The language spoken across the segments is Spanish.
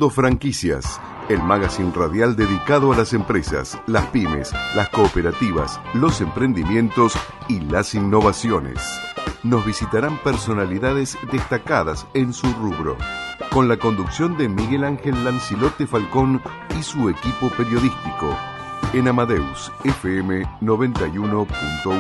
Mundo Franquicias, el magazine radial dedicado a las empresas, las pymes, las cooperativas, los emprendimientos y las innovaciones. Nos visitarán personalidades destacadas en su rubro, con la conducción de Miguel Ángel Lancilote Falcón y su equipo periodístico, en Amadeus FM 91.1.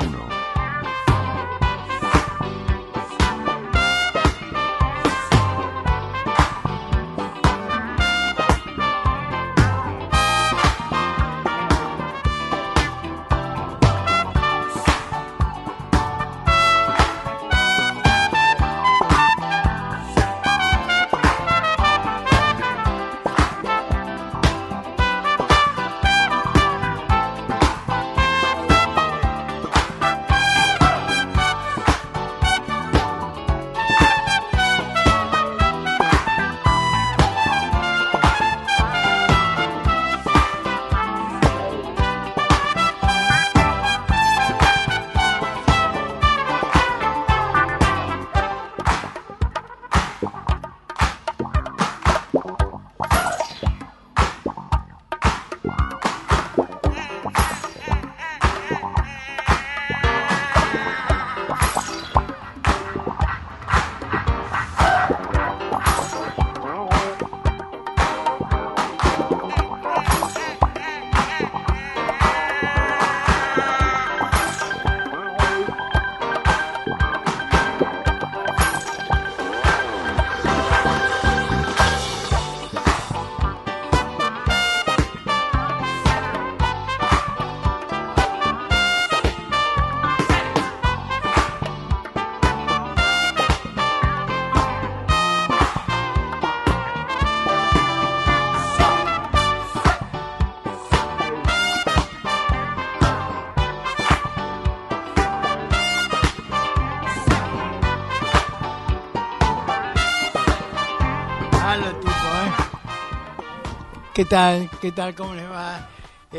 ¿Qué tal? ¿Cómo les va?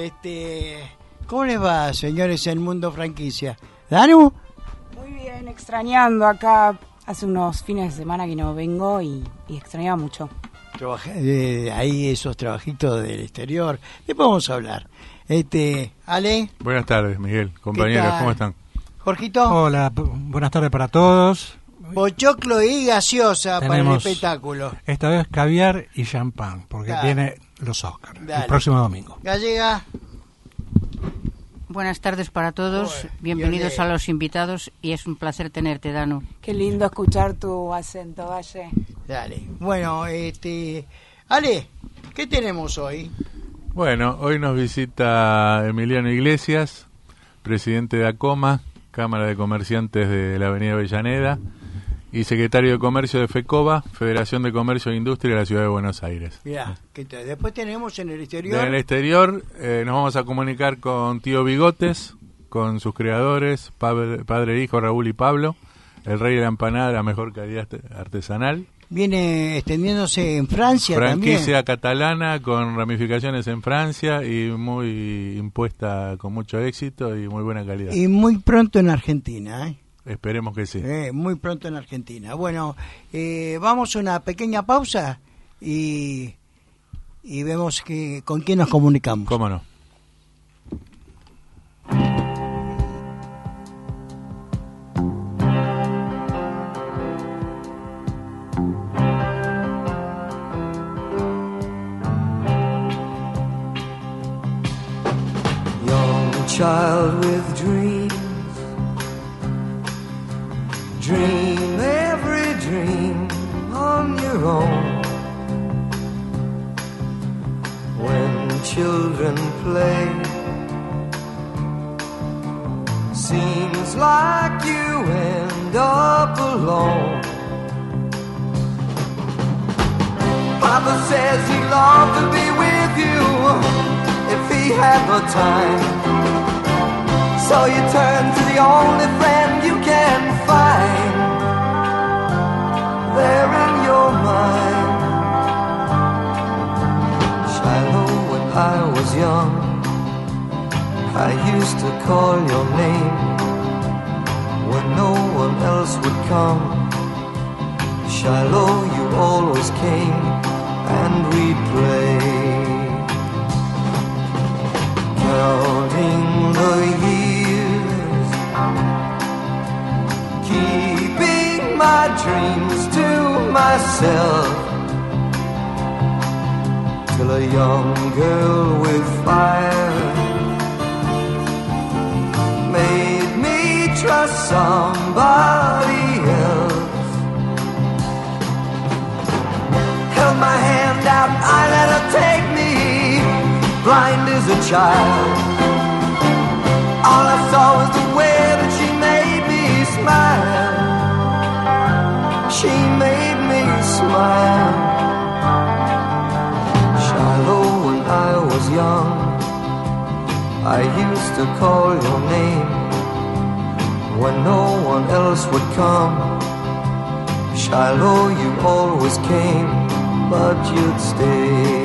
¿Cómo les va, señores, en Mundo Franquicia? ¿Danu? Muy bien, extrañando acá. Hace unos fines de semana que no vengo y extrañaba mucho. Ahí esos trabajitos del exterior. Después vamos a hablar. Ale. Buenas tardes, Miguel. Compañeros, ¿cómo están? Jorgito. Hola, buenas tardes para todos. Pochoclo y gaseosa para el espectáculo. Esta vez caviar y champán, porque tiene los Oscars el próximo domingo. Gallega. Buenas tardes para todos, bienvenidos a los invitados y es un placer tenerte, Danu. Qué lindo escuchar tu acento, Valle. Dale. Bueno, Ale, ¿qué tenemos hoy? Bueno, hoy nos visita Emiliano Iglesias, presidente de ACOMA, Cámara de Comerciantes de la Avenida Avellaneda, y secretario de Comercio de FECOBA, Federación de Comercio e Industria de la Ciudad de Buenos Aires. Mirá, después tenemos en el exterior... En el exterior nos vamos a comunicar con Tío Bigotes, con sus creadores, padre e hijo Raúl y Pablo, el rey de la empanada de la mejor calidad artesanal. Viene extendiéndose en Francia franquicia también. catalana con ramificaciones en Francia y muy impuesta con mucho éxito y muy buena calidad. Y muy pronto en Argentina, Esperemos que sí. Muy pronto en Argentina. Bueno, vamos a una pequeña pausa y vemos con quién nos comunicamos. ¿Cómo no? Young child with dreams, dream every dream on your own. When children play, seems like you end up alone. Papa says he'd love to be with you if he had the time. So you turn to the only friend you can find there in your mind. Shiloh, when I was young, I used to call your name when no one else would come. Shiloh, you always came and we'd play, counting the years, keeping my dreams to myself, till a young girl with fire made me trust somebody else. Held my hand out, I let her take me, blind as a child. All I saw was the way that she made me smile. She made me smile. Shiloh, when I was young, I used to call your name when no one else would come. Shiloh, you always came, but you'd stay.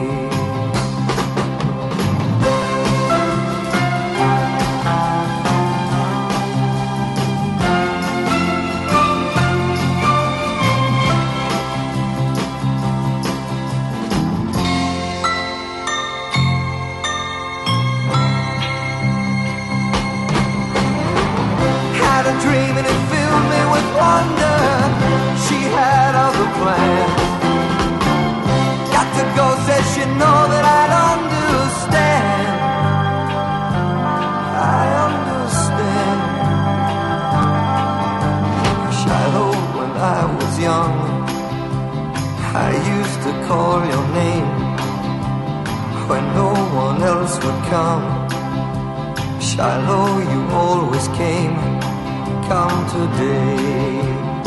Call your name when no one else would come. Shiloh, you always came. Come today.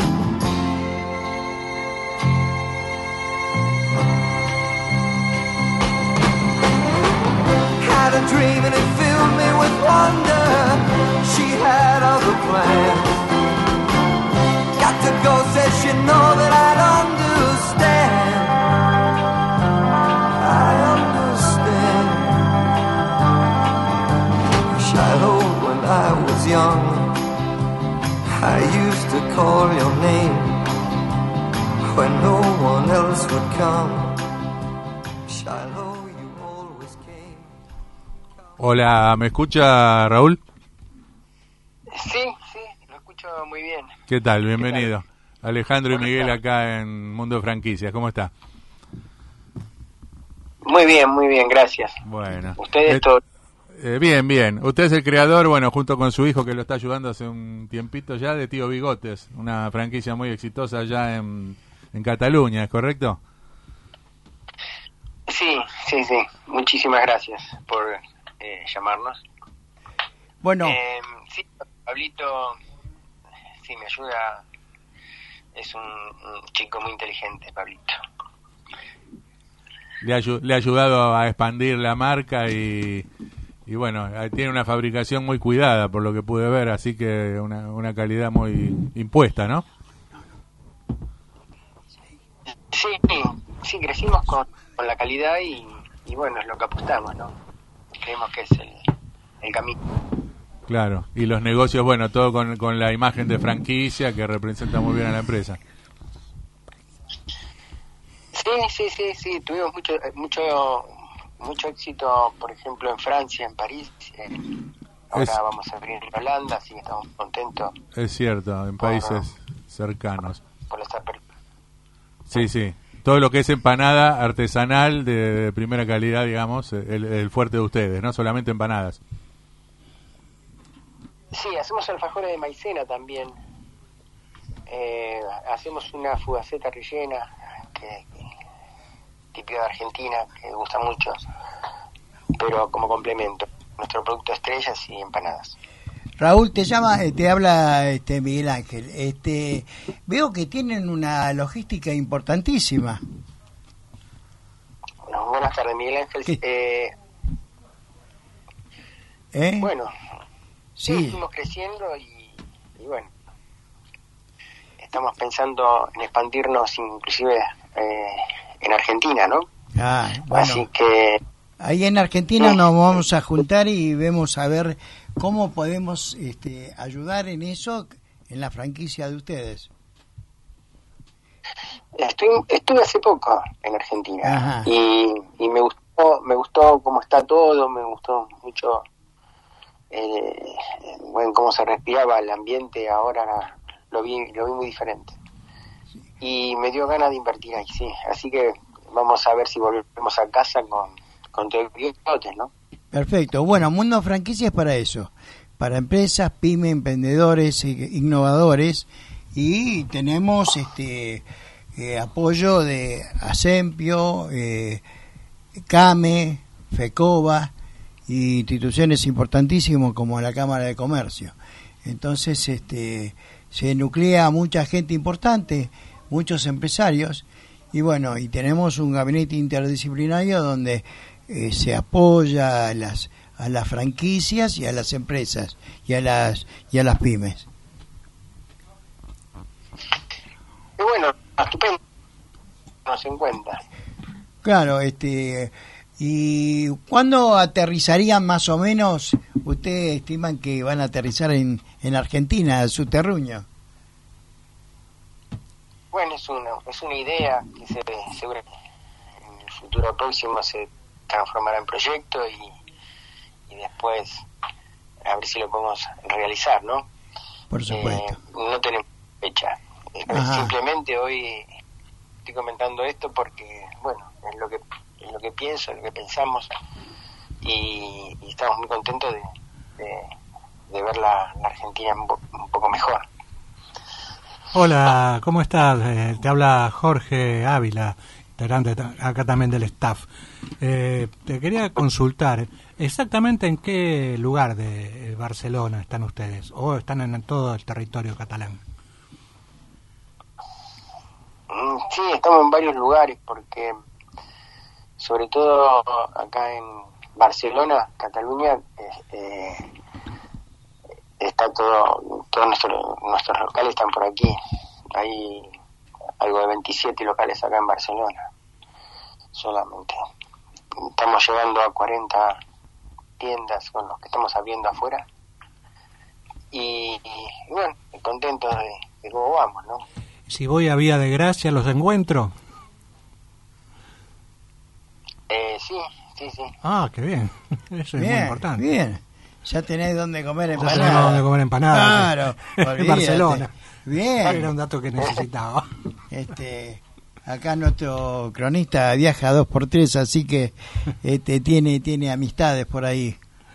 Had a dream and it filled me with wonder. She had other plans. Got to go, said she know that I'd understand. I understand. Shiloh, when I was young, I used to call your name when no one else would come. Shiloh, you always came. Hola, ¿me escucha Raúl? Sí, lo escucho muy bien. ¿Qué tal? Bienvenido. ¿Qué tal? Alejandro y Miguel acá en Mundo de Franquicias. ¿Cómo está? Muy bien, gracias. Bueno. ¿Ustedes todo? Bien. Usted es el creador, bueno, junto con su hijo que lo está ayudando hace un tiempito ya, de Tío Bigotes, una franquicia muy exitosa allá en Cataluña, ¿es correcto? Sí. Muchísimas gracias por llamarnos. Bueno. Sí, Pablito, sí, me ayuda. Es un chico muy inteligente, Pablito. Le ha ayudado a expandir la marca y bueno, tiene una fabricación muy cuidada por lo que pude ver, así que una calidad muy impuesta, ¿no? Sí, crecimos con la calidad y bueno, es lo que apostamos, ¿no? Creemos que es el camino. Claro, y los negocios, bueno, todo con la imagen de franquicia que representa muy bien a la empresa. Sí, tuvimos mucho éxito, por ejemplo, en Francia, en París. Ahora vamos a abrir en Holanda, así que estamos contentos. Es cierto, en países cercanos. Por esta Sí. Todo lo que es empanada artesanal de primera calidad, digamos, el fuerte de ustedes, no solamente empanadas. Sí, hacemos alfajores de maicena también. Hacemos una fugaceta rellena, típica de Argentina, que gusta mucho, pero como complemento. Nuestro producto estrella y empanadas. Raúl, te habla Miguel Ángel. Veo que tienen una logística importantísima. Bueno, buenas tardes, Miguel Ángel. Bueno, sí, seguimos creciendo y bueno, estamos pensando en expandirnos inclusive en Argentina, ¿no? Bueno. Así que ahí en Argentina nos vamos a juntar y vemos a ver cómo podemos ayudar en eso, en la franquicia de ustedes. Estuve hace poco en Argentina. y me gustó cómo está todo, me gustó mucho cómo se respiraba el ambiente. Ahora lo vi muy diferente y me dio ganas de invertir ahí, sí. Así que vamos a ver si volvemos a casa con todo el bigote, ¿no? Perfecto. Bueno, Mundo Franquicia es para eso, para empresas, pymes, emprendedores, innovadores, y tenemos apoyo de Asempio, CAME, FECOBA y instituciones importantísimas como la Cámara de Comercio. Entonces se nuclea mucha gente importante, muchos empresarios, y bueno, y tenemos un gabinete interdisciplinario donde se apoya a las franquicias y a las empresas y a las pymes. Y bueno, estupendo, nos encuentra. Claro, ¿y cuándo aterrizarían más o menos? ¿Ustedes estiman que van a aterrizar en Argentina, su terruño? Bueno, es una idea que seguro en el futuro próximo se transformará en proyecto y después a ver si lo podemos realizar, ¿no? Por supuesto. No tenemos fecha. Simplemente hoy estoy comentando esto porque, bueno, es lo que pienso, es lo que pensamos, y estamos muy contentos de ver la Argentina un poco mejor. Hola, ¿cómo estás? Te habla Jorge Ávila, integrante acá también del staff. Te quería consultar, ¿exactamente en qué lugar de Barcelona están ustedes? ¿O están en todo el territorio catalán? Sí, estamos en varios lugares, porque sobre todo acá en Barcelona, Cataluña, está todos nuestros locales están por aquí. Hay algo de 27 locales acá en Barcelona solamente. Estamos llegando a 40 tiendas con los que estamos abriendo afuera, y bueno, contentos de cómo vamos, ¿no? Si voy a Vía de Gracia, ¿los encuentro? Sí. Ah, qué bien. Eso es bien, muy importante. Bien. Ya tenés donde comer empanadas. Ya tenemos donde comer empanadas. Claro. En Barcelona. Bien. Era un dato que necesitaba. Acá nuestro cronista viaja 2x3, así que tiene amistades por ahí.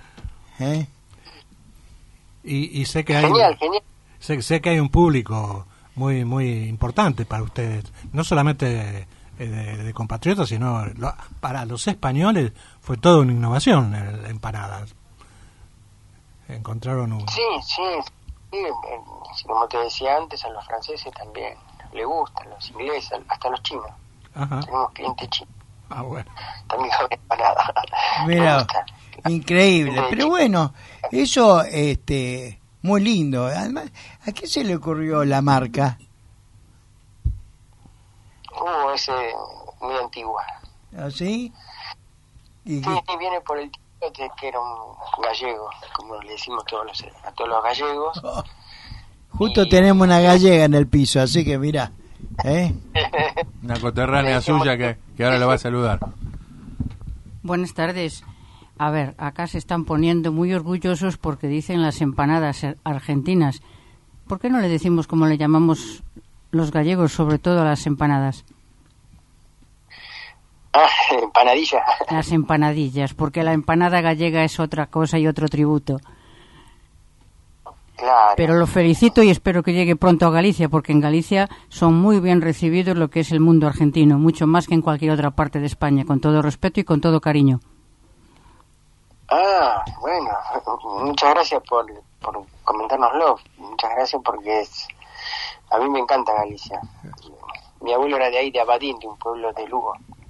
Y sé que hay genial. Sé que hay un público muy muy importante para ustedes, no solamente de compatriotas, sino para los españoles fue toda una innovación la empanadas. Encontraron un... Sí, como te decía antes, a los franceses también les gustan, los ingleses, hasta los chinos. Ajá. Tenemos clientes chinos. Ah, bueno. También comen empanada. Mira, increíble. Pero bueno, eso muy lindo. Además, ¿a qué se le ocurrió la marca? Es muy antigua. ¿Ah, sí? Sí, viene por el tío que era un gallego, como le decimos a todos los gallegos. Justo tenemos una gallega en el piso, así que mira, una coterránea suya que ahora lo va a saludar. Buenas tardes. A ver, acá se están poniendo muy orgullosos porque dicen las empanadas argentinas. ¿Por qué no le decimos como le llamamos los gallegos, sobre todo a las empanadas? Empanadillas. Las empanadillas, porque la empanada gallega es otra cosa y otro tributo. Claro. Pero lo felicito y espero que llegue pronto a Galicia, porque en Galicia son muy bien recibidos lo que es el mundo argentino, mucho más que en cualquier otra parte de España, con todo respeto y con todo cariño. Bueno, muchas gracias por comentárnoslo. Muchas gracias, porque a mí me encanta Galicia. Mi abuelo era de ahí, de Abadín, de un pueblo de Lugo.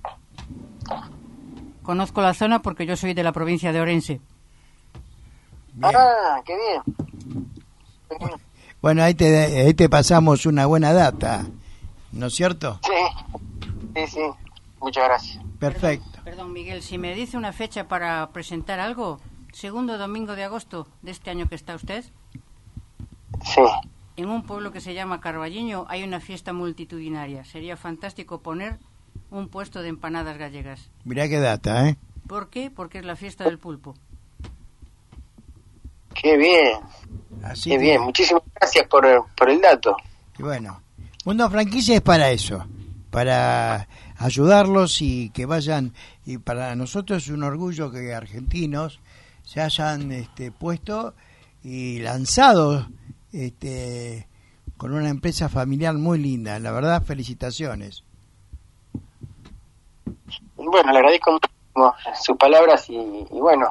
Conozco la zona porque yo soy de la provincia de Orense. Bien. Qué bien. Bueno, ahí te pasamos una buena data, ¿no es cierto? Sí. Muchas gracias. Perfecto. Perdón, Miguel, si me dice una fecha para presentar algo, segundo domingo de agosto de este año que está usted. Sí. en un pueblo que se llama Carballiño hay una fiesta multitudinaria. Sería fantástico poner un puesto de empanadas gallegas. Mirá qué data, ¿eh? ¿Por qué? Porque es la fiesta del pulpo. Qué bien. Así Qué que, bien. Muchísimas gracias por el dato. y bueno, Mundo Franquicia es para eso, para ayudarlos y que vayan, y para nosotros es un orgullo que argentinos se hayan puesto y lanzado con una empresa familiar muy linda. La verdad, felicitaciones. Bueno, le agradezco mucho sus palabras y bueno,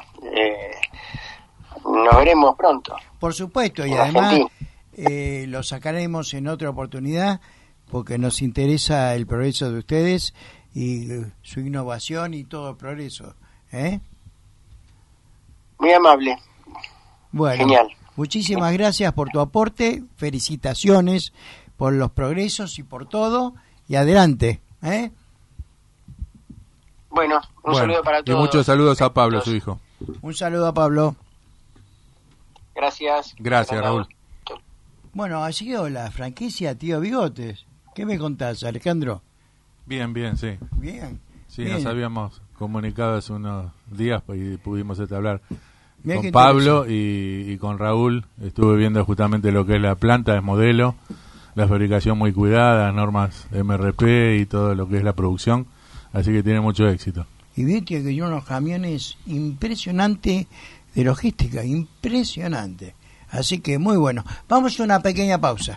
nos veremos pronto. Por supuesto, y En además Argentina. lo sacaremos en otra oportunidad porque nos interesa el progreso de ustedes y su innovación y todo el progreso. Muy amable. Bueno, Genial. muchísimas gracias por tu aporte, felicitaciones por los progresos y por todo, y adelante. Bueno, un saludo para y todos. muchos saludos a Pablo, su hijo. Un saludo a Pablo. Gracias. Gracias, Raúl. Bueno, ha sido la franquicia Tío Bigotes. ¿Qué me contás, Alejandro? Bien, sí. Bien. Sí, bien. nos habíamos comunicado hace unos días y pudimos hablar Mirá con qué Pablo y con Raúl. Estuve viendo justamente lo que es la planta, es modelo, la fabricación muy cuidada, normas MRP y todo lo que es la producción. Así que tiene mucho éxito. Y viste que hay unos camiones impresionantes de logística, impresionante. Así que muy bueno. Vamos a una pequeña pausa.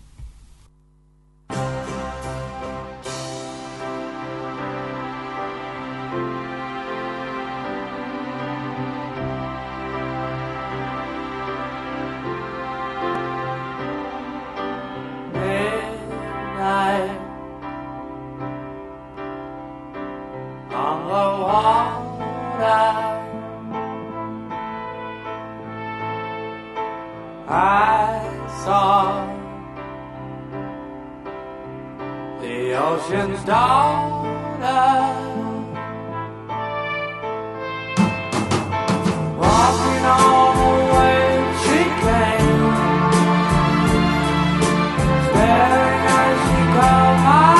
On the water, I saw the ocean's daughter walking on the way she came, staring as she called my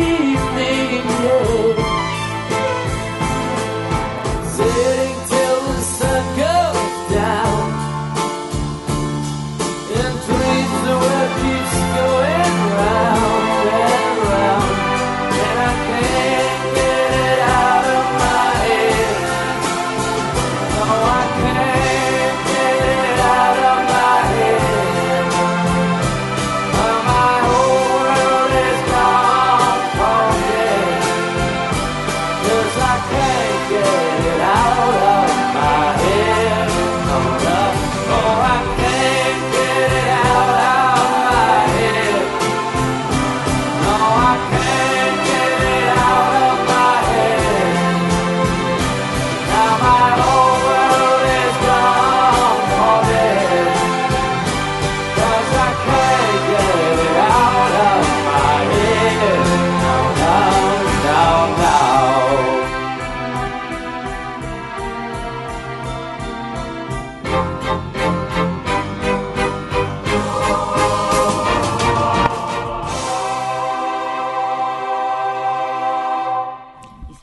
Sitting till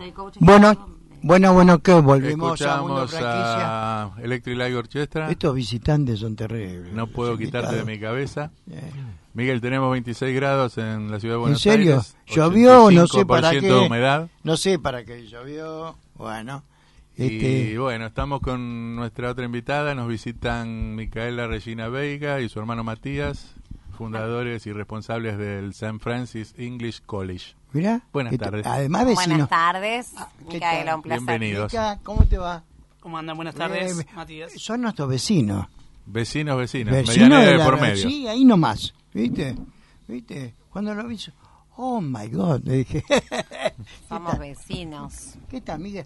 Bueno, que volvimos a Mundo Escuchamos Franquicia. a Electric Light Orchestra. Estos visitantes son terribles. No puedo Los quitarte de invitados. mi cabeza. Eh. Miguel, tenemos 26 grados en la ciudad de ¿En Buenos serio? Aires. ¿Llovió? No sé para 85% qué. de humedad. No sé para qué llovió. Bueno. Y bueno, estamos con nuestra otra invitada. Nos visitan Micaela Regina Veiga y su hermano Matías, fundadores y responsables del St. Francis English College. Mirá. Buenas tardes. Además, vecino. Buenas tardes, ¿qué Micaela, tal? un placer. Bienvenidos. Mica, ¿cómo te va? ¿Cómo andan? Buenas tardes, Bien. Matías. Son nuestros vecinos. Vecinos. Vecinos Medianera de la- por medio. Sí, ahí nomás. ¿Viste? Cuando lo vi, oh my God, le dije. Somos vecinos. ¿Qué tal, Miguel?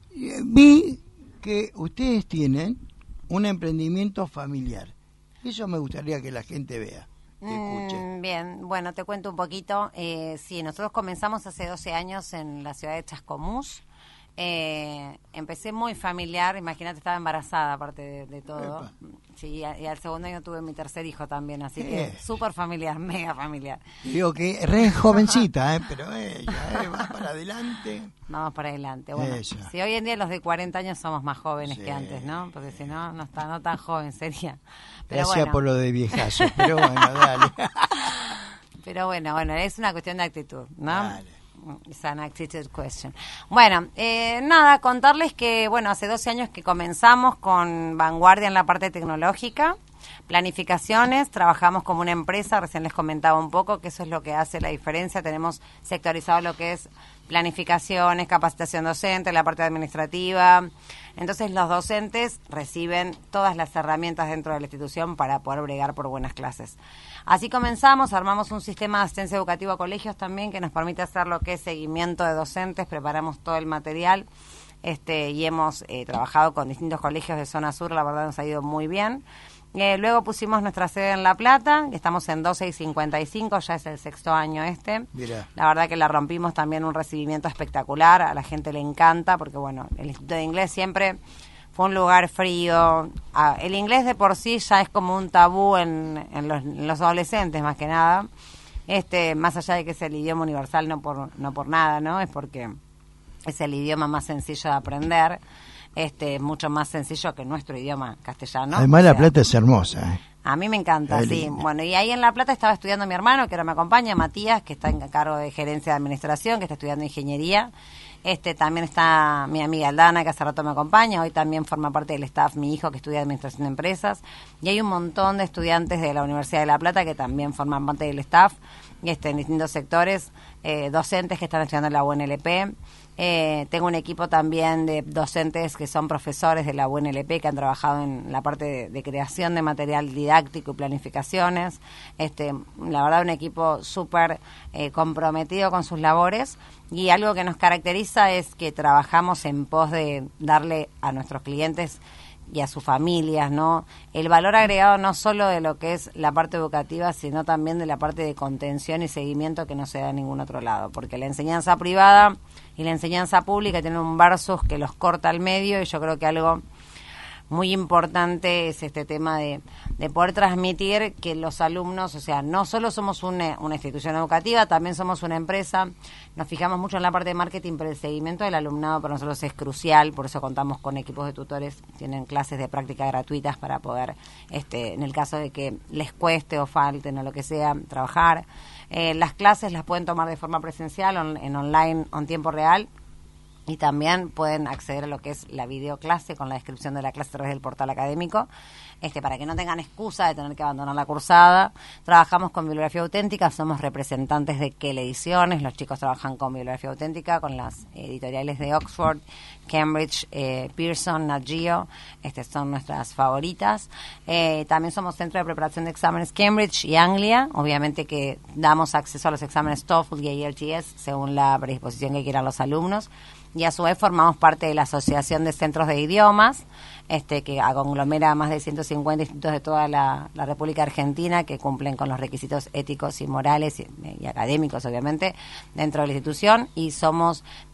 Vi que ustedes tienen un emprendimiento familiar. Eso me gustaría que la gente vea, que escuche. Bien, bueno, te cuento un poquito. Sí, nosotros comenzamos hace 12 años en la ciudad de Chascomús. Empecé muy familiar, imagínate, estaba embarazada aparte de todo. Epa. Sí, y al segundo año tuve mi tercer hijo también, así ¿Qué? que súper familiar, mega familiar. Digo que re jovencita, pero ella va para adelante. Vamos para adelante. Bueno, Eso. si hoy en día los de 40 años somos más jóvenes Sí. que antes, ¿no? Porque si no, no tan joven sería. Pero Gracias bueno. por lo de viejazo, pero bueno, dale. Pero bueno, es una cuestión de actitud, ¿no? Dale. It's an attitude question. Bueno, nada, contarles que, bueno, hace 12 años que comenzamos con vanguardia en la parte tecnológica, planificaciones, trabajamos como una empresa, recién les comentaba un poco que eso es lo que hace la diferencia, tenemos sectorizado lo que es planificaciones, capacitación docente, la parte administrativa. Entonces los docentes reciben todas las herramientas dentro de la institución para poder bregar por buenas clases. Así comenzamos, armamos un sistema de asistencia educativa a colegios también que nos permite hacer lo que es seguimiento de docentes, preparamos todo el material y hemos trabajado con distintos colegios de zona sur, la verdad nos ha ido muy bien. Luego pusimos nuestra sede en La Plata, estamos en 12 y 55, ya es el 6º año Mirá. La verdad que la rompimos también, un recibimiento espectacular, a la gente le encanta, porque bueno, el Instituto de Inglés siempre fue un lugar frío. El inglés de por sí ya es como un tabú en los adolescentes, más que nada. Más allá de que es el idioma universal, no por nada, ¿no? Es porque es el idioma más sencillo de aprender. Mucho más sencillo que nuestro idioma castellano. Además, O sea, La Plata es hermosa. a mí me encanta, Qué sí. linda. Bueno, y ahí en La Plata estaba estudiando mi hermano, que ahora me acompaña, Matías, que está en cargo de gerencia de administración, que está estudiando ingeniería. También está mi amiga Aldana, que hace rato me acompaña. Hoy también forma parte del staff mi hijo, que estudia administración de empresas. Y hay un montón de estudiantes de la Universidad de La Plata que también forman parte del staff, en distintos sectores, docentes que están estudiando en la UNLP. Tengo un equipo también de docentes que son profesores de la UNLP que han trabajado en la parte de creación de material didáctico y planificaciones. La verdad, un equipo súper comprometido con sus labores, y algo que nos caracteriza es que trabajamos en pos de darle a nuestros clientes y a sus familias, ¿no?, el valor agregado no solo de lo que es la parte educativa, sino también de la parte de contención y seguimiento que no se da en ningún otro lado, porque la enseñanza privada y la enseñanza pública tienen un versus que los corta al medio, y yo creo que algo muy importante es este tema de poder transmitir que los alumnos, o sea, no solo somos una institución educativa, también somos una empresa. Nos fijamos mucho en la parte de marketing, pero el seguimiento del alumnado para nosotros es crucial, por eso contamos con equipos de tutores, tienen clases de práctica gratuitas para poder, en el caso de que les cueste o falten o lo que sea, trabajar. Las clases las pueden tomar de forma presencial, en online o en tiempo real. Y también pueden acceder a lo que es la videoclase con la descripción de la clase a través del portal académico, para que no tengan excusa de tener que abandonar la cursada. Trabajamos con bibliografía auténtica, somos representantes de Kell Ediciones, los chicos trabajan con bibliografía auténtica, con las editoriales de Oxford, Cambridge, Pearson, Nat Geo, son nuestras favoritas. También somos centro de preparación de exámenes Cambridge y Anglia, obviamente que damos acceso a los exámenes TOEFL y IELTS según la predisposición que quieran los alumnos. Y a su vez formamos parte de la Asociación de Centros de Idiomas, que conglomera a más de 150 institutos de toda la República Argentina que cumplen con los requisitos éticos y morales y académicos, obviamente, dentro de la institución. Y somos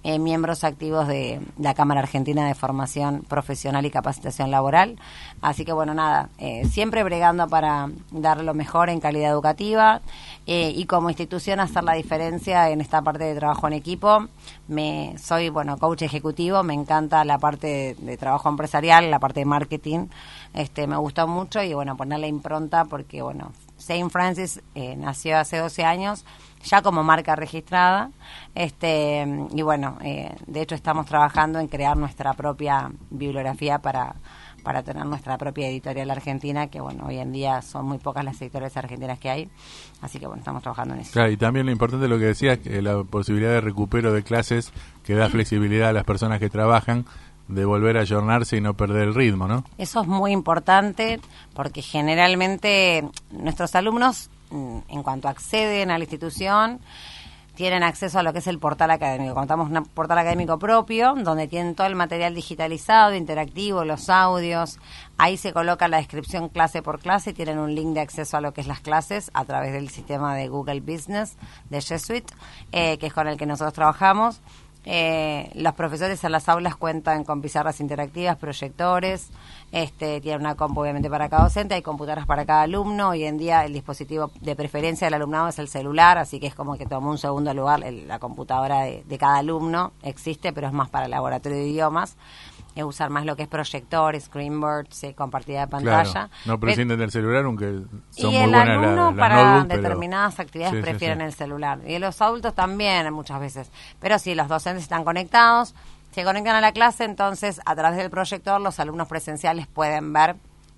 miembros activos de la Cámara Argentina de Formación Profesional y Capacitación Laboral. Así que bueno, nada, siempre bregando para dar lo mejor en calidad educativa y como institución hacer la diferencia en esta parte de trabajo en equipo. Soy coach ejecutivo, me encanta la parte de trabajo empresarial, la parte de marketing, me gustó mucho y bueno, ponerle impronta porque bueno, St. Francis nació hace 12 años, ya como marca registrada, y bueno, de hecho estamos trabajando en crear nuestra propia bibliografía para tener nuestra propia editorial argentina, que bueno, hoy en día son muy pocas las editoriales argentinas que hay, así que bueno, estamos trabajando en eso. Claro, y también lo importante de lo que decías, que la posibilidad de recupero de clases que da flexibilidad a las personas que trabajan, de volver a ayornarse y no perder el ritmo, ¿no? Eso es muy importante porque generalmente nuestros alumnos, en cuanto acceden a la institución, tienen acceso a lo que es el portal académico. Contamos un portal académico propio, donde tienen todo el material digitalizado, interactivo, los audios. Ahí se coloca la descripción clase por clase, tienen un link de acceso a lo que es las clases a través del sistema de Google Business de G Suite, que es con el que nosotros trabajamos. Los profesores en las aulas cuentan con pizarras interactivas, proyectores, tienen una compu obviamente para cada docente, hay computadoras para cada alumno. Hoy en día el dispositivo de preferencia del alumnado es el celular, así que es como que tomó un segundo lugar. La computadora de cada alumno existe, pero es más para el laboratorio de idiomas. Usar más lo que es proyector, screenboard, compartida de pantalla. Claro, no prescinden del celular, aunque son y muy el buenas alumno las para notebook, determinadas actividades prefieren el celular. Y los adultos también, muchas veces. Pero sí, los docentes están conectados, se conectan a la clase, entonces a través del proyector los alumnos presenciales pueden ver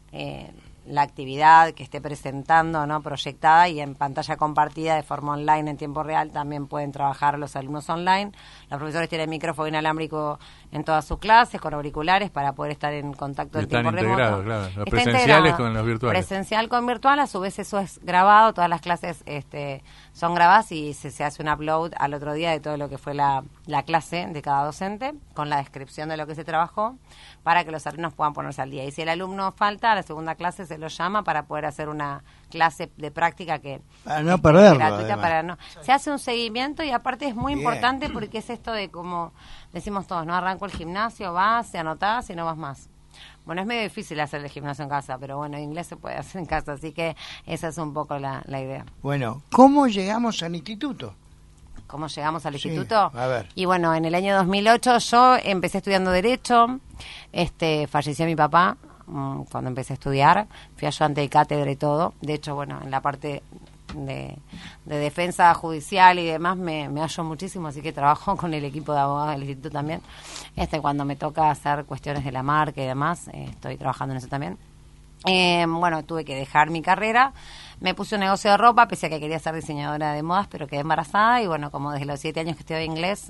la actividad que esté presentando, ¿no?, proyectada, y en pantalla compartida de forma online en tiempo real también pueden trabajar los alumnos online. Los profesores tienen micrófono inalámbrico en todas sus clases, con auriculares para poder estar en contacto en tiempo remoto. Están integrados, claro. Los presenciales con los virtuales. Presencial con virtual, a su vez eso es grabado, todas las clases son grabadas y se hace un upload al otro día de todo lo que fue la clase de cada docente, con la descripción de lo que se trabajó, para que los alumnos puedan ponerse al día. Y si el alumno falta, a la segunda clase se lo llama para poder hacer una clase de práctica que para no perderlo, gratuita, para no. Se hace un seguimiento y aparte es muy importante porque es esto de, como decimos todos, no arranco el gimnasio, vas, te anotás y no vas más. Bueno, es medio difícil hacer el gimnasio en casa, pero bueno, inglés se puede hacer en casa, así que esa es un poco la idea. Bueno, ¿cómo llegamos al instituto? ¿Cómo llegamos al instituto? A ver. Y bueno, en el año 2008 yo empecé estudiando Derecho, falleció mi papá cuando empecé a estudiar, fui ayudante de cátedra y todo. De hecho, bueno, en la parte de defensa judicial y demás me hallo muchísimo, así que trabajo con el equipo de abogados del instituto también. Cuando me toca hacer cuestiones de la marca y demás, estoy trabajando en eso también. Bueno, tuve que dejar mi carrera, me puse un negocio de ropa, pese a que quería ser diseñadora de modas, pero quedé embarazada y bueno, como desde los 7 años que estudio inglés,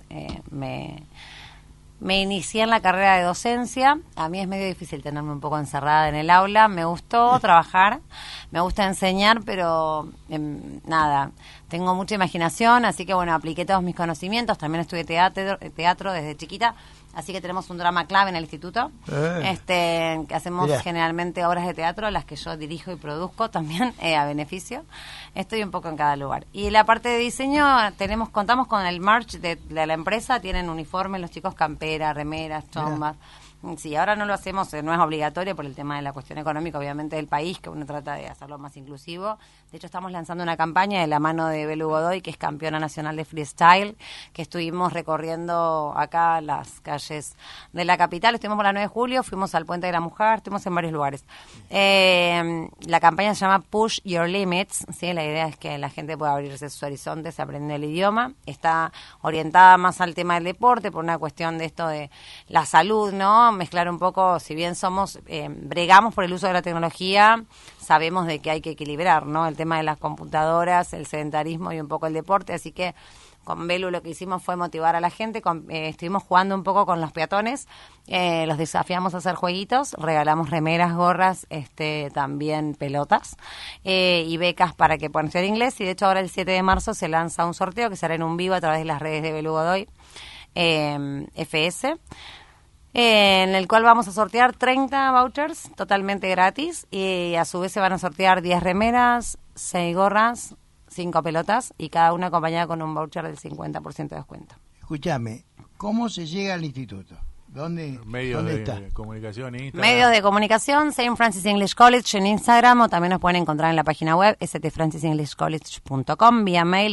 me inicié en la carrera de docencia. A mí es medio difícil tenerme un poco encerrada en el aula. Me gustó trabajar, me gusta enseñar, pero nada, tengo mucha imaginación, así que bueno, apliqué todos mis conocimientos. También estudié teatro desde chiquita, así que tenemos un drama clave en el instituto, que hacemos generalmente obras de teatro, las que yo dirijo y produzco también a beneficio. Estoy un poco en cada lugar. Y la parte de diseño, contamos con el merch de la empresa, tienen uniformes los chicos, campera, remeras, chombas. Sí, ahora no lo hacemos, no es obligatorio por el tema de la cuestión económica, obviamente, del país, que uno trata de hacerlo más inclusivo. De hecho, estamos lanzando una campaña de la mano de Belu Godoy, que es campeona nacional de freestyle, que estuvimos recorriendo acá las calles de la capital. Estuvimos por la 9 de julio, fuimos al Puente de la Mujer, estuvimos en varios lugares. La campaña se llama Push Your Limits, ¿sí? La idea es que la gente pueda abrirse sus horizontes, aprender el idioma. Está orientada más al tema del deporte, por una cuestión de esto de la salud, ¿no? Mezclar un poco, si bien bregamos por el uso de la tecnología, sabemos de que hay que equilibrar, ¿no? El tema de las computadoras, el sedentarismo y un poco el deporte, así que con Belu lo que hicimos fue motivar a la gente, estuvimos jugando un poco con los peatones, los desafiamos a hacer jueguitos, regalamos remeras, gorras, también pelotas y becas para que puedan estudiar inglés, y de hecho ahora el 7 de marzo se lanza un sorteo que será en un vivo a través de las redes de Belu Godoy, FS, en el cual vamos a sortear 30 vouchers totalmente gratis, y a su vez se van a sortear 10 remeras, 6 gorras, 5 pelotas, y cada una acompañada con un voucher del 50% de descuento. Escúchame, ¿Cómo se llega al instituto? ¿Dónde está? De comunicación, Instagram. Medios de comunicación, St. Francis English College en Instagram, o también nos pueden encontrar en la página web stfrancisenglishcollege.com, vía mail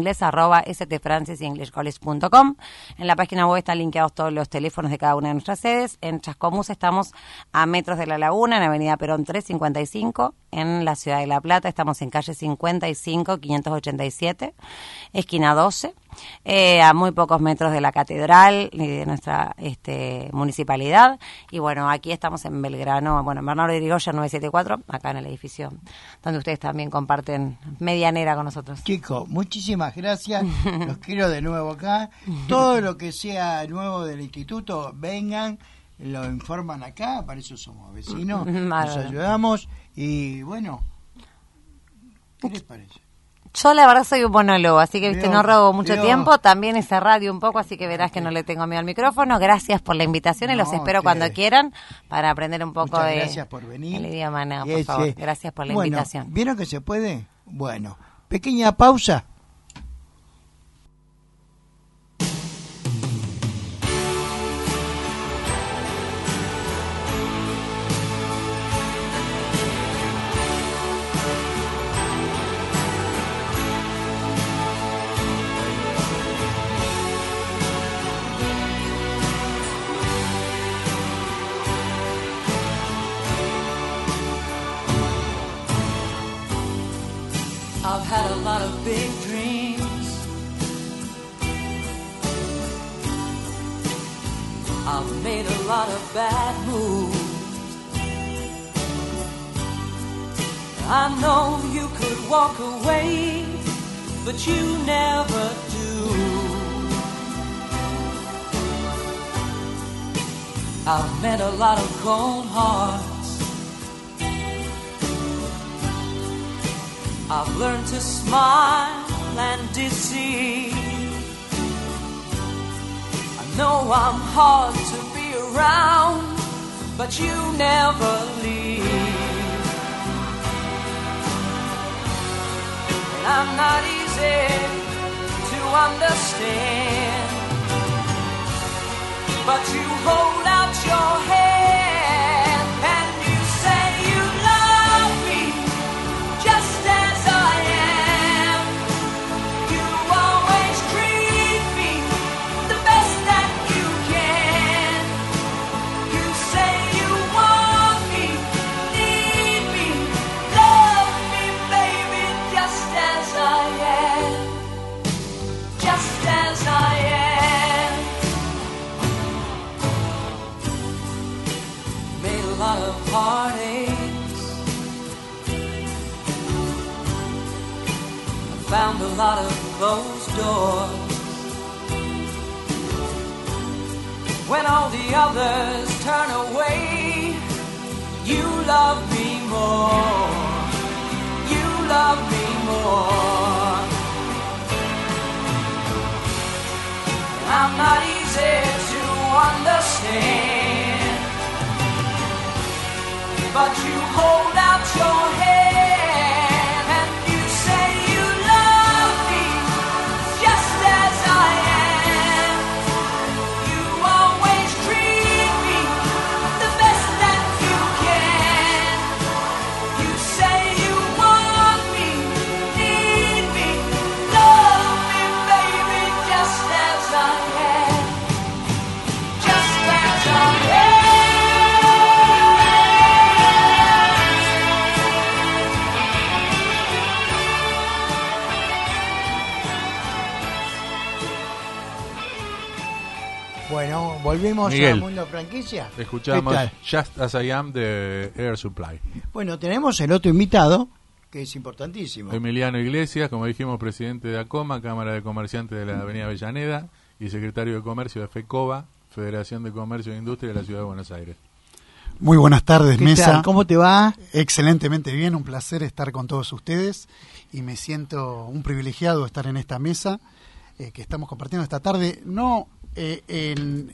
institutoinglés@stfrancisenglishcollege.com. En la página web están linkeados todos los teléfonos de cada una de nuestras sedes. En Chascomús estamos a metros de la Laguna, en Avenida Perón 355. En la Ciudad de La Plata estamos en calle 55, 587, esquina 12. A muy pocos metros de la catedral y de nuestra municipalidad. Y bueno, aquí estamos en Belgrano, en Bernardo de Irigoyen 974, acá en el edificio donde ustedes también comparten medianera con nosotros. Chicos, muchísimas gracias. Los quiero de nuevo acá. Todo lo que sea nuevo del instituto, vengan, lo informan acá, para eso somos vecinos, nos ayudamos. Y bueno, ¿qué les parece? Yo la verdad soy un monólogo, así que no robo mucho tiempo. También hice radio un poco, así que verás que no le tengo miedo al micrófono. Gracias por la invitación y los espero cuando quieran para aprender un poco de gracias por venir. El idioma, por favor. Gracias por la invitación. ¿Vieron que se puede? Bueno, pequeña pausa. I've had a lot of big dreams. I've made a lot of bad moves. I know you could walk away, but you never do. I've met a lot of cold hearts. I've learned to smile and deceive. I know I'm hard to be around, but you never leave. And I'm not easy to understand, but you hold out your hand and you say you love me just as I am. You always treat me the best that you can. You say you want me, need me, love me, baby, just as I am. Just as I am. Made a lot of heartaches, found a lot of closed doors. When all the others turn away, you love me more. You love me more. I'm not easy to understand, but you hold out your hand and you say you love me just as I am. You always treat me the best that you can. You say you want me, need me, love me, baby, just as I am. Just as I am. Bueno, volvimos Miguel, al mundo franquicia. Escuchamos ¿Qué tal? Just As I Am de Air Supply. Bueno, tenemos el otro invitado, que es importantísimo. Emiliano Iglesias, como dijimos, presidente de ACOMA, Cámara de Comerciantes de la Avenida Avellaneda, y secretario de Comercio de FECOBA, Federación de Comercio e Industria de la Ciudad de Buenos Aires. Muy buenas tardes, ¿Qué mesa. tal? ¿Cómo te va? Excelentemente bien, un placer estar con todos ustedes y me siento un privilegiado estar en esta mesa que estamos compartiendo esta tarde, no en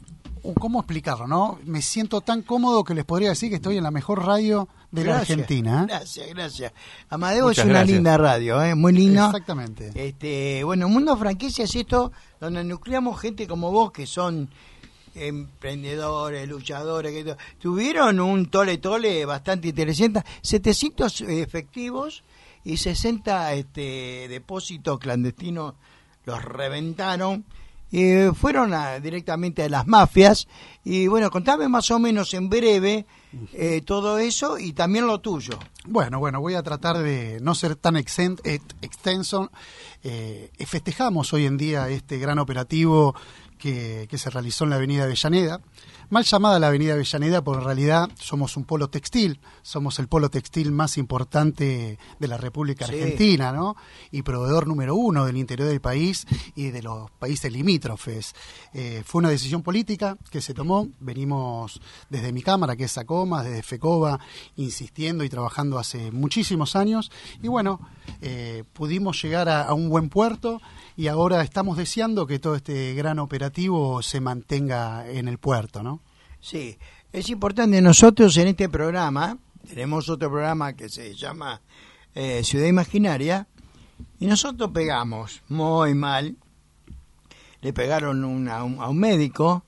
¿cómo explicarlo, no? Me siento tan cómodo que les podría decir que estoy en la mejor radio de la Argentina. Gracias. Amadeo Muchas es una gracias. linda radio, muy linda. Exactamente. Bueno, Mundo Franquicia es esto donde nucleamos gente como vos que son emprendedores, luchadores, que tuvieron un tole bastante interesante, 700 efectivos y 60 depósitos clandestinos los reventaron. Fueron directamente a las mafias y bueno, contame más o menos en breve todo eso y también lo tuyo. Bueno, voy a tratar de no ser tan extenso. Festejamos hoy en día este gran operativo que se realizó en la avenida Avellaneda, mal llamada la avenida Avellaneda, porque en realidad somos un polo textil, somos el polo textil más importante de la República Argentina, ¿no? Y proveedor número 1 del interior del país y de los países limítrofes. Fue una decisión política que se tomó, venimos desde mi cámara, que es ACOMA, desde FECOBA, insistiendo y trabajando hace muchísimos años, y bueno, pudimos llegar a un buen puerto, y ahora estamos deseando que todo este gran operativo se mantenga en el puerto, ¿no? Sí, es importante. Nosotros en este programa, tenemos otro programa que se llama Ciudad Imaginaria, y nosotros pegamos muy mal, le pegaron a un médico,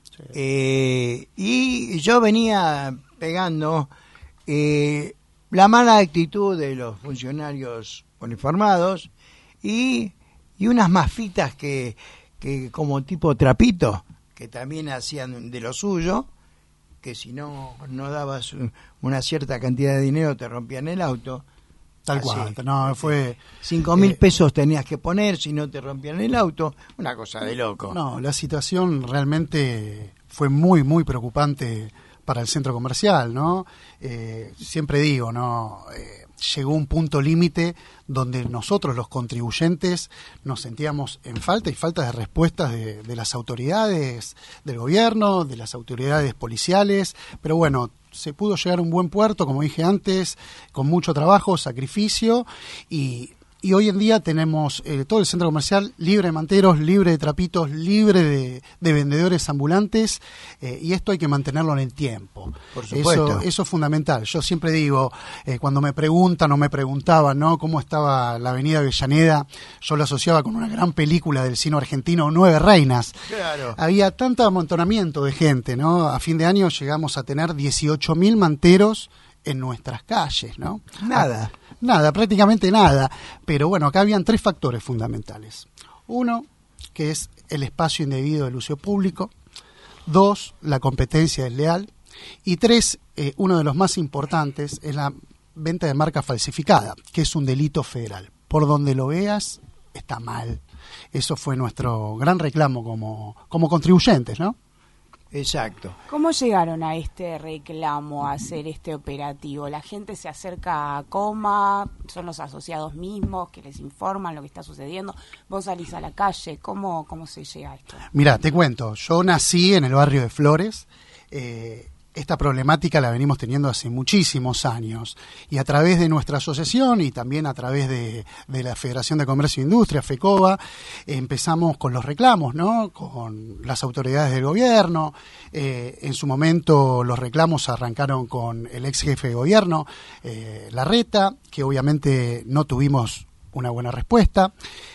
y yo venía pegando la mala actitud de los funcionarios uniformados y unas mafitas que como tipo trapito, que también hacían de lo suyo, que si no dabas una cierta cantidad de dinero te rompían el auto. Tal cual, no, fue... 5.000 pesos tenías que poner si no te rompían el auto, una cosa de loco. No, la situación realmente fue muy, muy preocupante para el centro comercial, ¿no? Siempre digo, ¿no? Llegó un punto límite donde nosotros los contribuyentes nos sentíamos en falta de respuestas de las autoridades del gobierno, de las autoridades policiales, pero bueno, se pudo llegar a un buen puerto, como dije antes, con mucho trabajo, sacrificio, y hoy en día tenemos todo el centro comercial libre de manteros, libre de trapitos, libre de vendedores ambulantes, y esto hay que mantenerlo en el tiempo. Por supuesto. Eso es fundamental. Yo siempre digo, cuando me preguntan o me preguntaban, ¿no?, cómo estaba la avenida Avellaneda, yo lo asociaba con una gran película del cine argentino, Nueve Reinas. Claro. Había tanto amontonamiento de gente, ¿no? A fin de año llegamos a tener 18.000 manteros en nuestras calles, ¿no? Nada, prácticamente nada. Pero bueno, acá habían 3 factores fundamentales. 1, que es el espacio indebido del uso público. 2, la competencia desleal. Y 3, uno de los más importantes, es la venta de marca falsificada, que es un delito federal. Por donde lo veas, está mal. Eso fue nuestro gran reclamo como contribuyentes, ¿no? Exacto. ¿Cómo llegaron a este reclamo, a hacer este operativo? ¿La gente se acerca a Coma? ¿Son los asociados mismos que les informan lo que está sucediendo? ¿Vos salís a la calle? ¿Cómo se llega a esto? Mirá, te cuento, yo nací en el barrio de Flores. Esta problemática la venimos teniendo hace muchísimos años, y a través de nuestra asociación y también a través de la Federación de Comercio e Industria, FECOBA, empezamos con los reclamos, ¿no?, con las autoridades del gobierno. En su momento los reclamos arrancaron con el ex jefe de gobierno, Larreta, que obviamente no tuvimos una buena respuesta.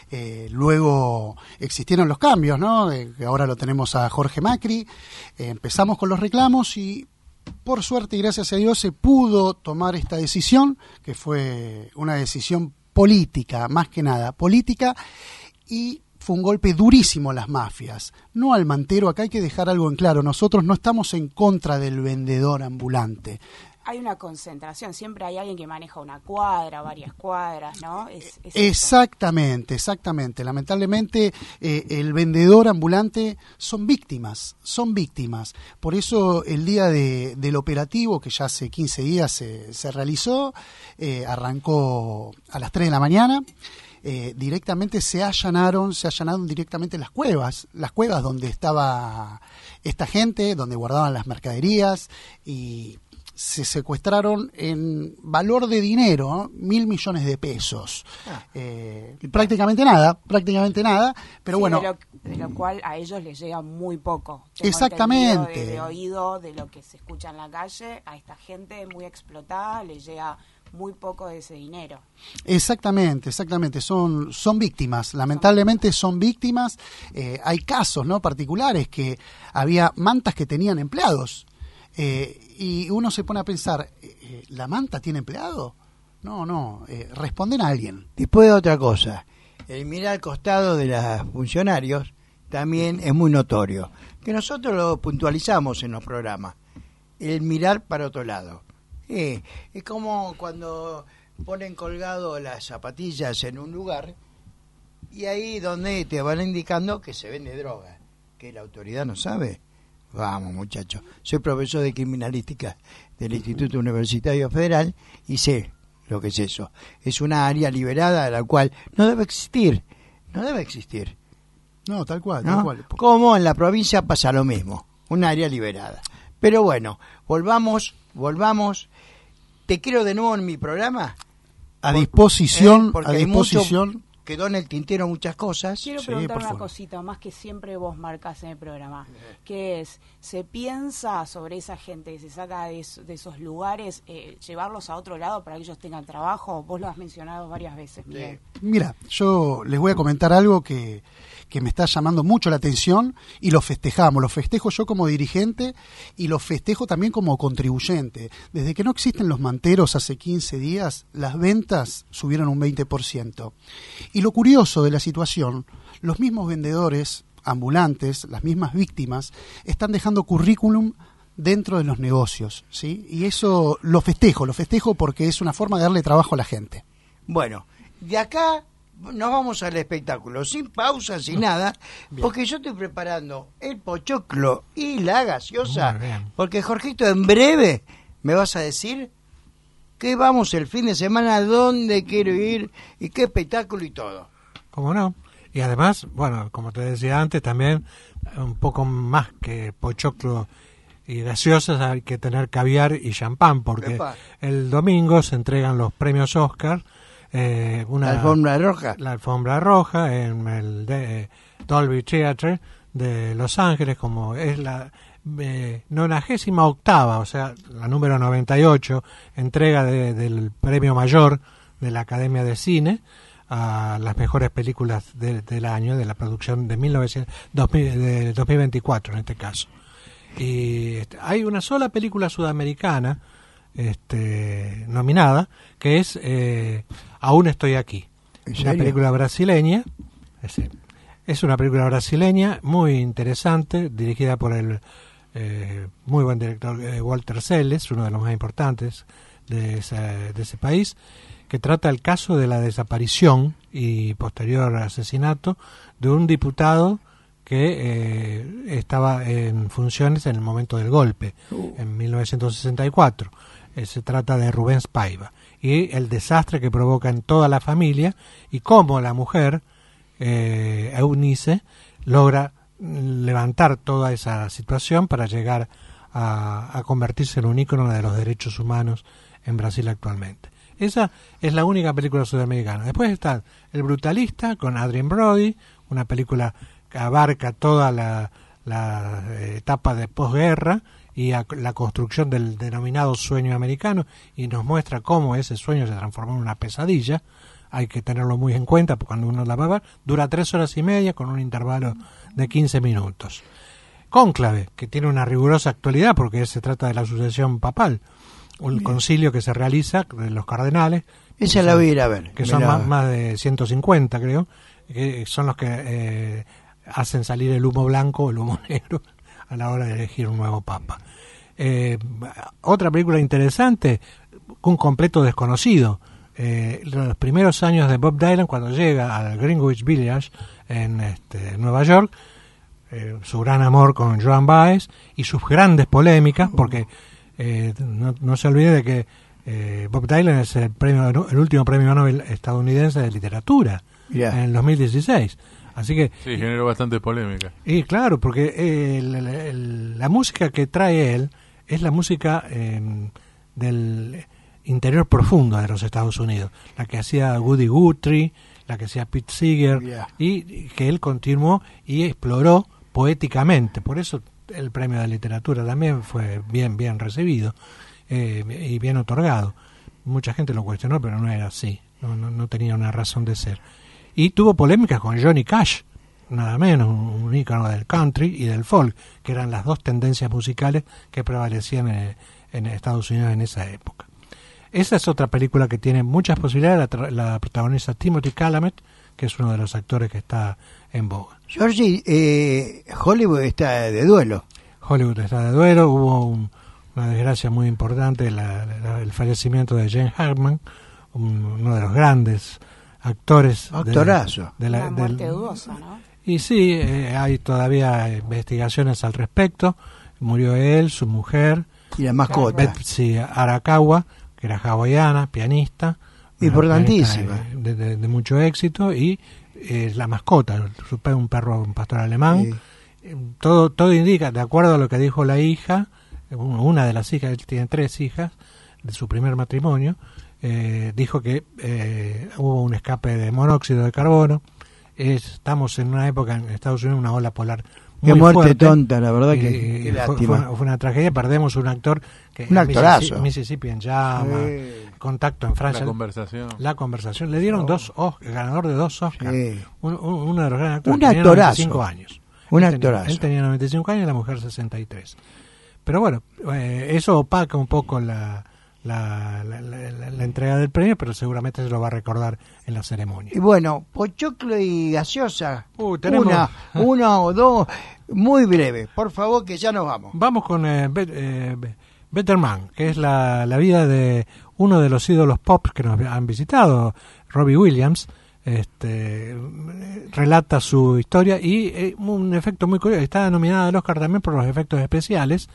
Luego existieron los cambios, ¿no? Que ahora lo tenemos a Jorge Macri. Empezamos con los reclamos y por suerte y gracias a Dios se pudo tomar esta decisión, que fue una decisión política, más que nada política, y fue un golpe durísimo a las mafias, no al mantero. Acá hay que dejar algo en claro: nosotros no estamos en contra del vendedor ambulante. Hay una concentración, siempre hay alguien que maneja una cuadra, varias cuadras, ¿no? Exactamente. Lamentablemente el vendedor ambulante son víctimas. Por eso el día del operativo, que ya hace 15 días se realizó, arrancó a las 3 de la mañana. Directamente se allanaron directamente las cuevas donde estaba esta gente, donde guardaban las mercaderías, y se secuestraron en valor de dinero, ¿no? 1.000 millones de pesos. Prácticamente nada, pero Sí, bueno. de lo cual a ellos les llega muy poco. Exactamente. De oído, de lo que se escucha en la calle, a esta gente muy explotada les llega muy poco de ese dinero. Exactamente, son víctimas, lamentablemente son víctimas. Hay casos, ¿no?, particulares que había mantas que tenían empleados. Y uno se pone a pensar, ¿la manta tiene empleado? No, responden a alguien. Después de otra cosa, el mirar al costado de los funcionarios también es muy notorio, que nosotros lo puntualizamos en los programas, el mirar para otro lado. Es como cuando ponen colgado las zapatillas en un lugar y ahí donde te van indicando que se vende droga, que la autoridad no sabe. Vamos, muchachos, soy profesor de criminalística del Instituto Universitario Federal y sé lo que es eso. Es una área liberada de la cual no debe existir. No, tal cual, ¿no? tal cual. Como en la provincia pasa lo mismo, un área liberada. Pero bueno, volvamos. Te quiero de nuevo en mi programa. A disposición, porque a hay disposición. mucho, quedó en el tintero muchas cosas. Quiero Sí, preguntar por una favor. cosita más que siempre vos marcas en el programa, que es, ¿se piensa sobre esa gente que se saca de esos lugares, llevarlos a otro lado para que ellos tengan trabajo? Vos lo has mencionado varias veces, Miguel. Mira, yo les voy a comentar algo que me está llamando mucho la atención y lo festejamos. Lo festejo yo como dirigente y lo festejo también como contribuyente. Desde que no existen los manteros hace 15 días, las ventas subieron un 20%. Y lo curioso de la situación, los mismos vendedores ambulantes, las mismas víctimas, están dejando currículum dentro de los negocios, ¿sí? Y eso lo festejo porque es una forma de darle trabajo a la gente. Bueno, de acá nos vamos al espectáculo, sin pausa, sin nada, porque yo estoy preparando el pochoclo y la gaseosa, Muy bien. porque Jorgito, en breve me vas a decir que vamos el fin de semana, dónde quiero ir y qué espectáculo y todo. ¿Cómo no? Y además, bueno, como te decía antes, también un poco más que pochoclo y gaseosas hay que tener caviar y champán, porque Epa. el domingo se entregan los premios Oscar. La alfombra roja. La alfombra roja en el Dolby Theatre de Los Ángeles, como es la 98ª, o sea, la número 98, entrega del premio mayor de la Academia de Cine a las mejores películas del año, de la producción de 2024 en este caso. Y hay una sola película sudamericana nominada, que es Aún estoy aquí. ¿En Una serio? película brasileña. Es una película brasileña muy interesante, dirigida por el muy buen director Walter Selles, uno de los más importantes de ese país, que trata el caso de la desaparición y posterior asesinato de un diputado que estaba en funciones en el momento del golpe, en 1964. Se trata de Rubén Paiva y el desastre que provoca en toda la familia y cómo la mujer, Eunice, logra levantar toda esa situación para llegar a convertirse en un ícono de los derechos humanos en Brasil actualmente. Esa es la única película sudamericana. Después está El Brutalista con Adrien Brody, una película que abarca toda la etapa de posguerra y la construcción del denominado sueño americano, y nos muestra cómo ese sueño se transformó en una pesadilla. Hay que tenerlo muy en cuenta cuando uno la va a ver. Dura 3 horas y media con un intervalo de 15 minutos. Cónclave, que tiene una rigurosa actualidad porque se trata de la sucesión papal, un concilio que se realiza de los cardenales. Esa la voy a ir a ver. Que son más de 150, creo, que son los que hacen salir el humo blanco o el humo negro a la hora de elegir un nuevo papa. Otra película interesante, un completo desconocido. Los primeros años de Bob Dylan, cuando llega al Greenwich Village en Nueva York, su gran amor con Joan Baez y sus grandes polémicas, porque no se olvide de que Bob Dylan es el último premio Nobel estadounidense de literatura en el 2016. Así que sí, generó bastante polémica. Y claro, porque la música que trae él es la música del interior profundo de los Estados Unidos, la que hacía Woody Guthrie, la que hacía Pete Seeger, y que él continuó y exploró poéticamente. Por eso el premio de literatura también fue bien recibido y bien otorgado. Mucha gente lo cuestionó, pero no era así, no tenía una razón de ser. Y tuvo polémicas con Johnny Cash, nada menos, un ícono del country y del folk, que eran las dos tendencias musicales que prevalecían en Estados Unidos en esa época. Esa es otra película que tiene muchas posibilidades, la protagoniza Timothy Chalamet, que es uno de los actores que está en boga. Georgie, Hollywood está de duelo. Hollywood está de duelo, hubo una desgracia muy importante, el fallecimiento de Gene Hackman, uno de los grandes actores. Actorazo. Una muerte dudosa, ¿no? Y sí, hay todavía investigaciones al respecto. Murió él, su mujer. Y la mascota. Betsy Arakawa, que era hawaiana, pianista. Importantísima. De mucho éxito. Y la mascota, un pastor alemán. Sí. Todo indica, de acuerdo a lo que dijo la hija, una de las hijas, él tiene 3 hijas, de su primer matrimonio, dijo que hubo un escape de monóxido de carbono. Estamos en una época en Estados Unidos, una ola polar muy qué muerte fuerte, tonta, la verdad que lástima. Fue una tragedia, perdemos un actor que un actorazo. Mississippi en llama, Contacto en Francia, la conversación, le dieron 2 ganador de 2 Oscars, uno de los grandes actores, un actorazo, tenía 95 años, un actorazo. Él tenía 95 años y la mujer 63, pero bueno, eso opaca un poco la entrega del premio, pero seguramente se lo va a recordar en la ceremonia. Y bueno, pochoclo y gaseosa, tenemos una o dos, muy breve, por favor, que ya nos vamos. Vamos con Better Man, que es la vida de uno de los ídolos pop que nos han visitado, Robbie Williams. Relata su historia y un efecto muy curioso, está nominada al Oscar también por los efectos especiales.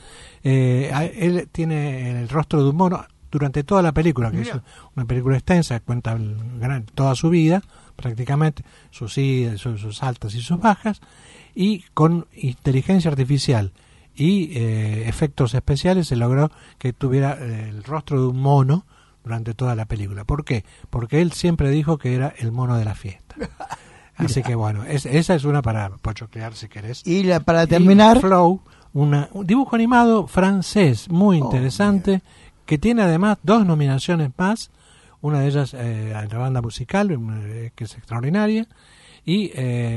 Él tiene el rostro de un mono durante toda la película, que es una película extensa, cuenta toda su vida prácticamente, sus idas, sus altas y sus bajas, y con inteligencia artificial y efectos especiales se logró que tuviera el rostro de un mono durante toda la película. ¿Por qué? Porque él siempre dijo que era el mono de la fiesta. Así que bueno, esa es una para pochoclear si querés. Y para terminar, y Flow, un dibujo animado francés muy interesante, que tiene además 2 nominaciones más, una de ellas a la banda musical, que es extraordinaria, y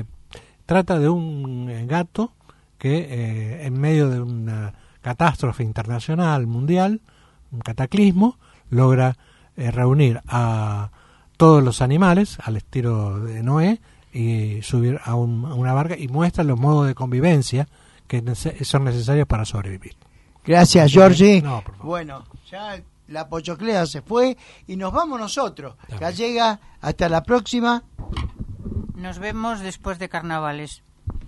trata de un gato que en medio de una catástrofe internacional, mundial, un cataclismo, logra reunir a todos los animales al estilo de Noé y subir a una barca y muestra los modos de convivencia que son necesarios para sobrevivir. Gracias, Georgie. No, por favor. Bueno, ya la pochoclea se fue y nos vamos nosotros. Gallega, hasta la próxima. Nos vemos después de carnavales.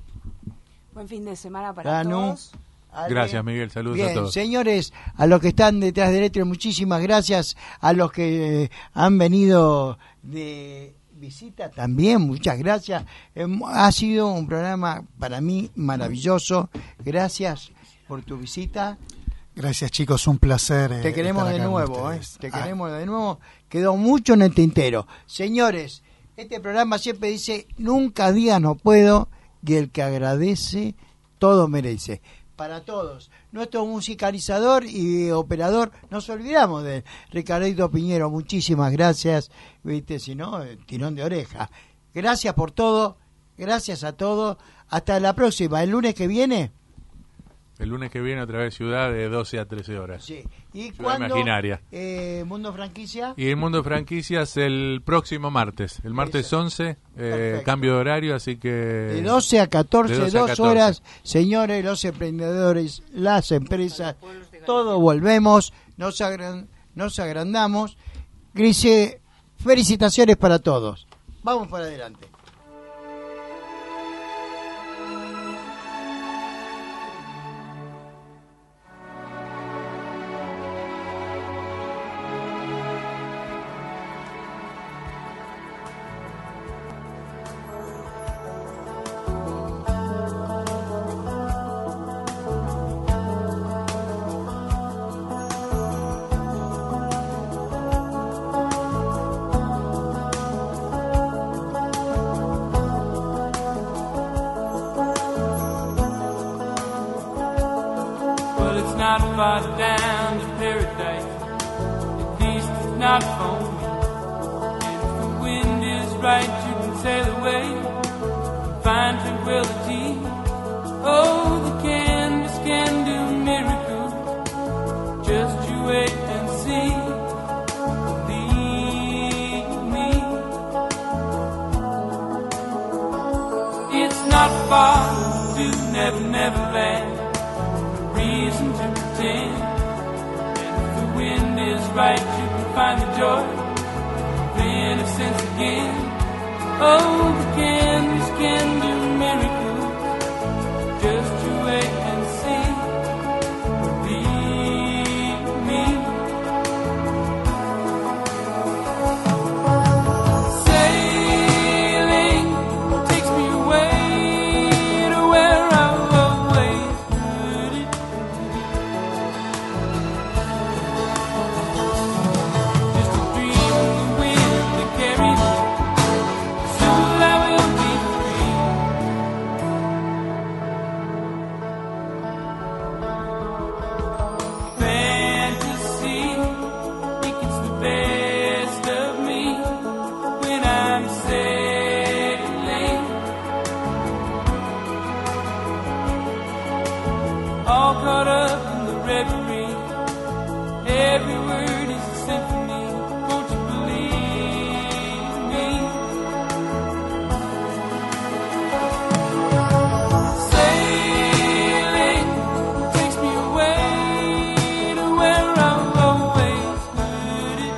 Buen fin de semana para todos. Gracias, Miguel. Saludos a todos. Señores, a los que están detrás del Electro, muchísimas gracias. A los que han venido de visita también, muchas gracias. Ha sido un programa para mí maravilloso. Gracias por tu visita. Gracias, chicos, un placer. Te queremos de nuevo, te queremos de nuevo. Quedó mucho en el tintero. Señores, este programa siempre dice, nunca digas no puedo, y el que agradece, todo merece. Para todos, nuestro musicalizador y operador, nos olvidamos de Ricardito Piñero, muchísimas gracias, viste, si no, tirón de oreja. Gracias por todo, gracias a todos, hasta la próxima, el lunes que viene. El lunes que viene otra vez Ciudad de 12 a 13 horas. Sí. ¿Y Ciudad cuándo? Imaginaria. ¿Mundo Franquicia? Y el Mundo Franquicias el próximo martes. El martes Eso. 11, cambio de horario, así que... De 12 a 14, de 12 a 2 14. horas, señores, los emprendedores, las empresas, todos volvemos, nos agrandamos. Grise, felicitaciones para todos. Vamos para adelante. Well, it's not far down to paradise. At least it's not for me. And if the wind is right, you can sail away, find tranquility. Oh, the canvas can do miracles. Just you wait and see. Believe me. It's not far to Never Never Land. Reason to pretend. And if the wind is right, you can find the joy of innocence again. Oh, the canvas can do miracles. Just you wait and see. Believe me. Sailing takes me away to where I've always put it. Just a dream of the wind that carries me. Soon I will be free. Fantasy, it gets the best of me when I'm sailing. All caught up in the reverie. Every word is a symphony. Won't you believe me? Sailing takes me away to where I've always put it.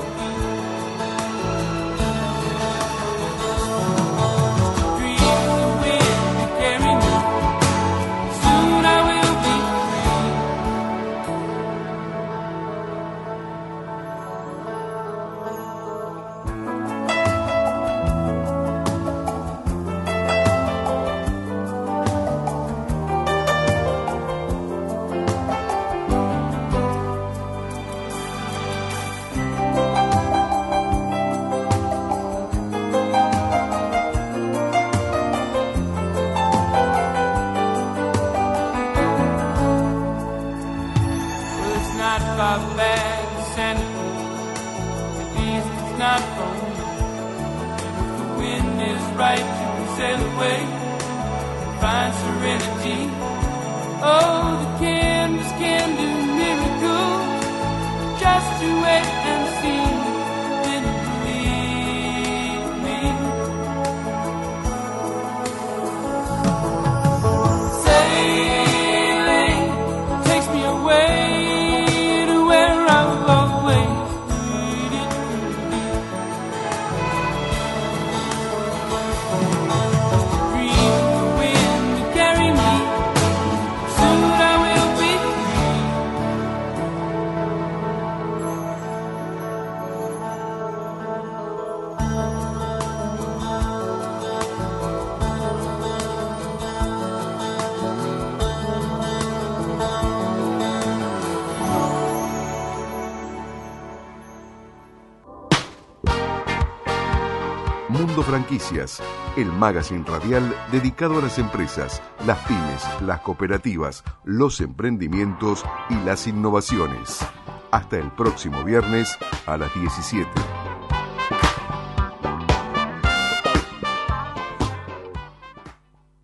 Dream of the wind to carry me. Soon I will be free. Well, it's not far back to Santa Cruz. At least it's not for me. And if the wind is right, you can sail away, find serenity. Oh, the canvas can do miracles. Just you wait and see. Then believe me. Sailing takes me away to where I've always needed to be. Dream of the wind to carry me. Soon I will be free. Mundo Franquicias, el magazine radial dedicado a las empresas, las pymes, las cooperativas, los emprendimientos y las innovaciones. Hasta el próximo viernes a las 17.